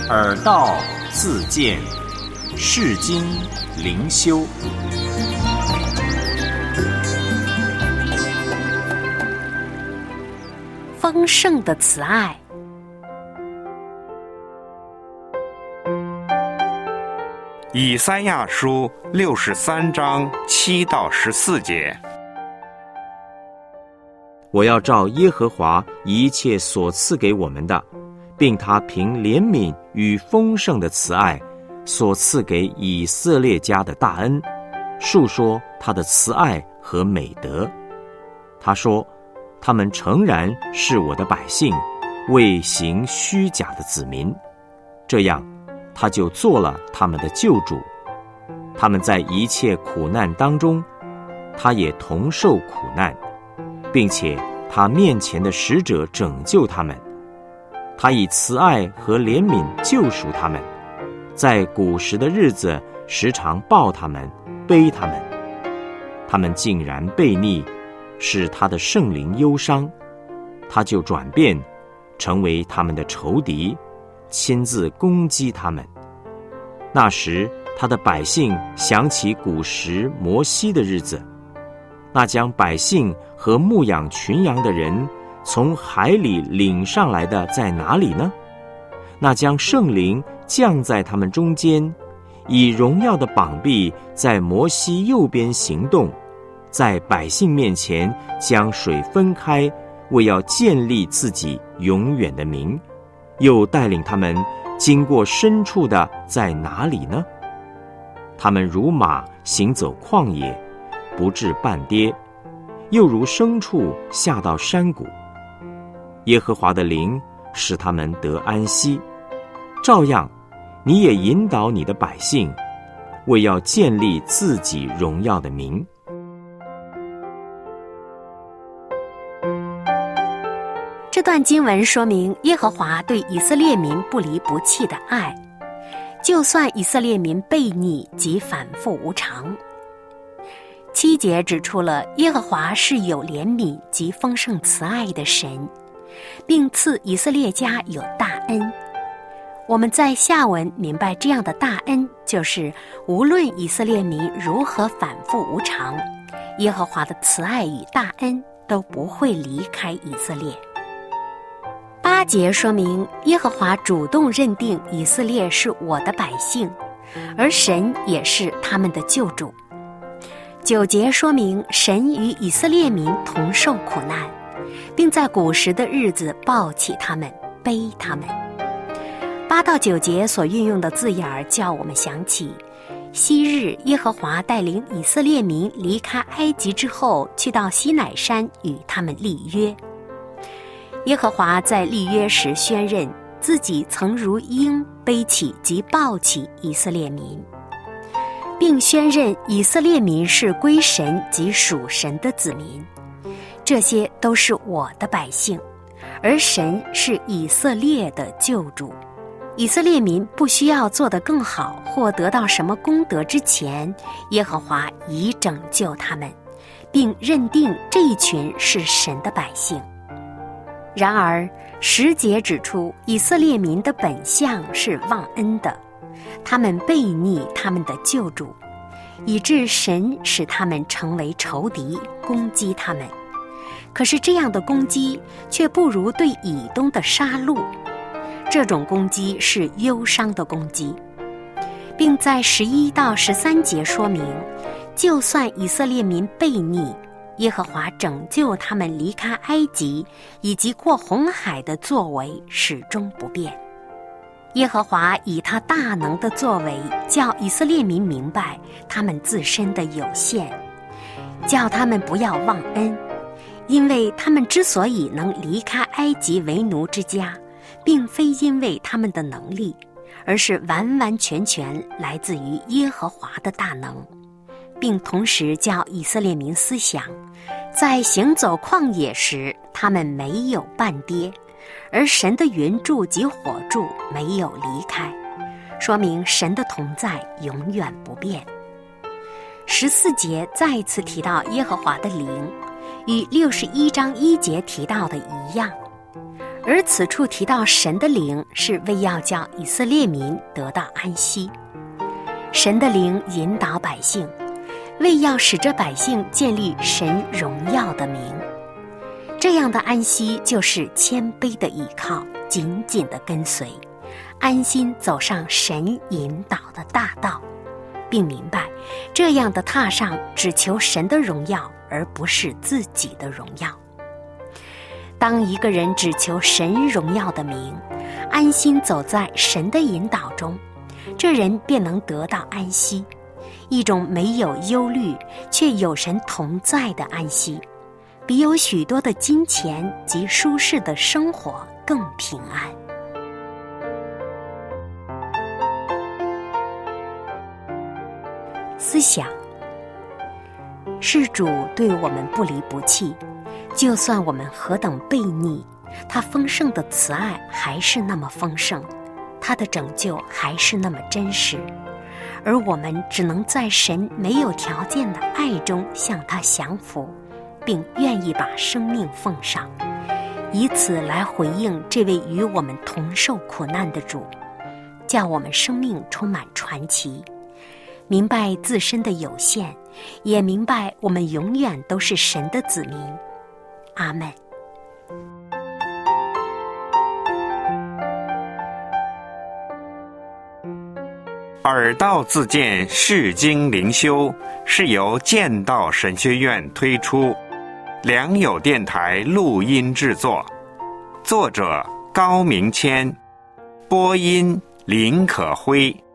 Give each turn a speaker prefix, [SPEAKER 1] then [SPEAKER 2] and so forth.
[SPEAKER 1] 耳道自见，世经灵修。
[SPEAKER 2] 丰盛的慈爱。
[SPEAKER 3] 以赛亚书63章7到14节。
[SPEAKER 4] 我要照耶和华一切所赐给我们的，并他凭怜悯与丰盛的慈爱所赐给以色列家的大恩，述说他的慈爱和美德。他说，他们诚然是我的百姓，未行虚假的子民，这样他就做了他们的救主。他们在一切苦难当中，他也同受苦难，并且他面前的使者拯救他们。他以慈爱和怜悯救赎他们，在古时的日子时常抱他们，背他们。他们竟然悖逆，使他的圣灵忧伤，他就转变，成为他们的仇敌，亲自攻击他们。那时他的百姓想起古时摩西的日子，那将百姓和牧养群羊的人从海里领上来的在哪里呢？那将圣灵降在他们中间，以荣耀的膀臂在摩西右边行动，在百姓面前将水分开，为要建立自己永远的名，又带领他们经过深处的在哪里呢？他们如马行走旷野，不致半跌，又如牲畜下到山谷。耶和华的灵使他们得安息，照样你也引导你的百姓，为要建立自己荣耀的名。
[SPEAKER 2] 这段经文说明耶和华对以色列民不离不弃的爱，就算以色列民悖逆及反复无常。7节指出了耶和华是有怜悯及丰盛慈爱的神，并赐以色列家有大恩。我们在下文明白这样的大恩，就是无论以色列民如何反复无常，耶和华的慈爱与大恩都不会离开以色列。8节说明耶和华主动认定以色列是我的百姓，而神也是他们的救主。9节说明神与以色列民同受苦难，并在古时的日子抱起他们，背他们。8到9节所运用的字眼叫我们想起昔日耶和华带领以色列民离开埃及之后，去到西乃山与他们立约。耶和华在立约时宣认自己曾如鹰背起及抱起以色列民，并宣认以色列民是归神及属神的子民，这些都是我的百姓，而神是以色列的救主。以色列民不需要做得更好或得到什么功德之前，耶和华已拯救他们，并认定这一群是神的百姓。然而10节指出以色列民的本相是忘恩的，他们悖逆他们的救主，以致神使他们成为仇敌，攻击他们。可是这样的攻击却不如对以东的杀戮，这种攻击是忧伤的攻击，并在11到13节说明，就算以色列民悖逆，耶和华拯救他们离开埃及以及过红海的作为始终不变。耶和华以他大能的作为，叫以色列民明白他们自身的有限，叫他们不要忘恩，因为他们之所以能离开埃及为奴之家，并非因为他们的能力，而是完完全全来自于耶和华的大能，并同时叫以色列民思想，在行走旷野时他们没有半跌，而神的云柱及火柱没有离开，说明神的同在永远不变。14节再次提到耶和华的灵，与61章1节提到的一样， 而此处提到神的灵，是为要叫以色列民得到安息。神的灵引导百姓，为要使这百姓建立神荣耀的名。这样的安息就是谦卑的倚靠，紧紧的跟随，安心走上神引导的大道，并明白这样的踏上只求神的荣耀，而不是自己的荣耀。当一个人只求神荣耀的名，安心走在神的引导中，这人便能得到安息，一种没有忧虑却有神同在的安息，比有许多的金钱及舒适的生活更平安。思想，是主对我们不离不弃，就算我们何等悖逆，他丰盛的慈爱还是那么丰盛，他的拯救还是那么真实，而我们只能在神没有条件的爱中向他降服，并愿意把生命奉上，以此来回应这位与我们同受苦难的主，叫我们生命充满传奇，明白自身的有限，也明白我们永远都是神的子民。阿们。
[SPEAKER 3] 耳道自荐释经灵修是由剑道神学院推出，良友电台录音制作，作者高明谦，播音林可辉。